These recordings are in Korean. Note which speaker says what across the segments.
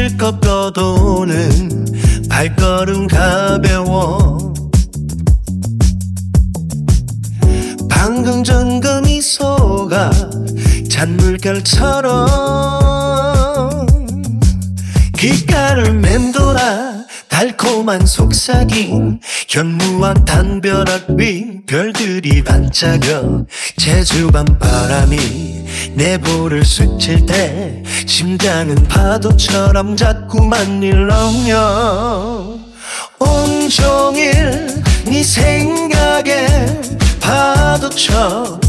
Speaker 1: 손길 꺾어도는 발걸음 가벼워. 방금 전 그 미소가 잔물결처럼 귓가를 맴돌아 달콤한 속삭임. 현무암 담벼락 위 별들이 반짝여. 제주 밤바람이 내 볼을 스칠 때 심장은 파도처럼 자꾸만 일렁여. 온종일 네 생각에 파도쳐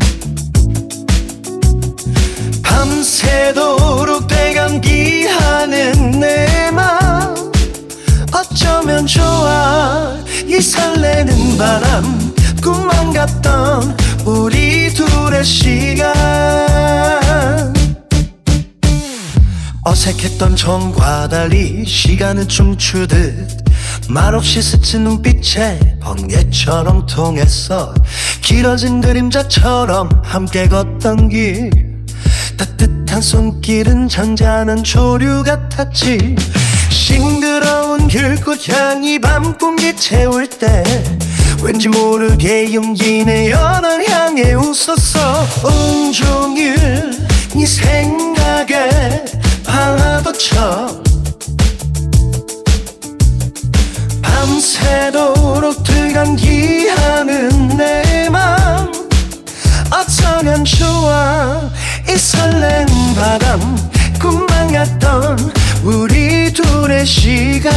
Speaker 1: 밤새도록 되감기하는 내 맘. 어쩌면 좋아 이 설레는 바람. 꿈만 같던 우리 둘의 시간. 어색했던 전과 달리 시간은 춤추듯 말없이 스친 눈빛에 번개처럼 통했어. 길어진 그림자처럼 함께 걷던 길. 따뜻한 손길은 잔잔한 조류 같았지. 싱그러운 길꽃향이 밤 공기 채울 때 왠지 모르게 용기 내어 널 향해 웃었어. 온종일 네 생각에 파도쳐 밤새도록 들감기하는 내 맘. 어쩌면 좋아 이 설레는 바람. 꿈만 같던 우리 둘의 시간.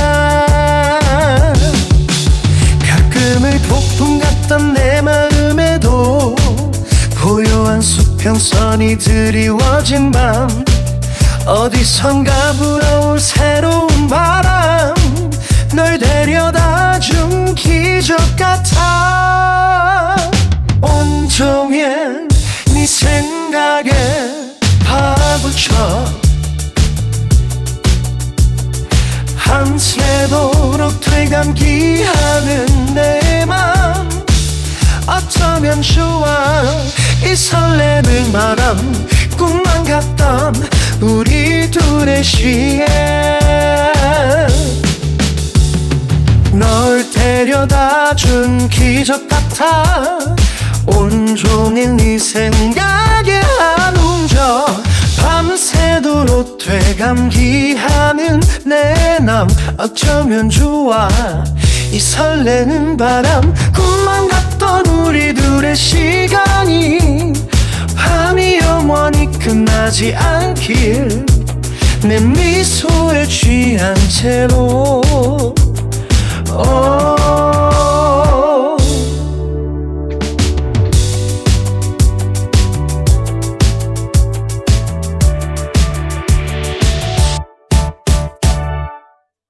Speaker 1: 가끔은 폭풍 같던 내 마음에도 고요한 수평선이 드리워진 밤. 어디선가 불어올 새로운 바람. 널 데려다준 기적 같아. 온종일 네 생각에 파도쳐 밤새도록 되감기하는 내 맘. 어쩌면 좋아 이 설레는 바람. 꿈만 같던 우리 둘의 시간. 널 데려다준 기적 같아. 온종일 네 생각에 한웅져 밤새도록 되감기하는 내 남. 어쩌면 좋아 이 설레는 바람. 꿈만 같던 우리 둘의 시간이 밤이 영원히 끝나지 않길. 내 미소에 취한 채로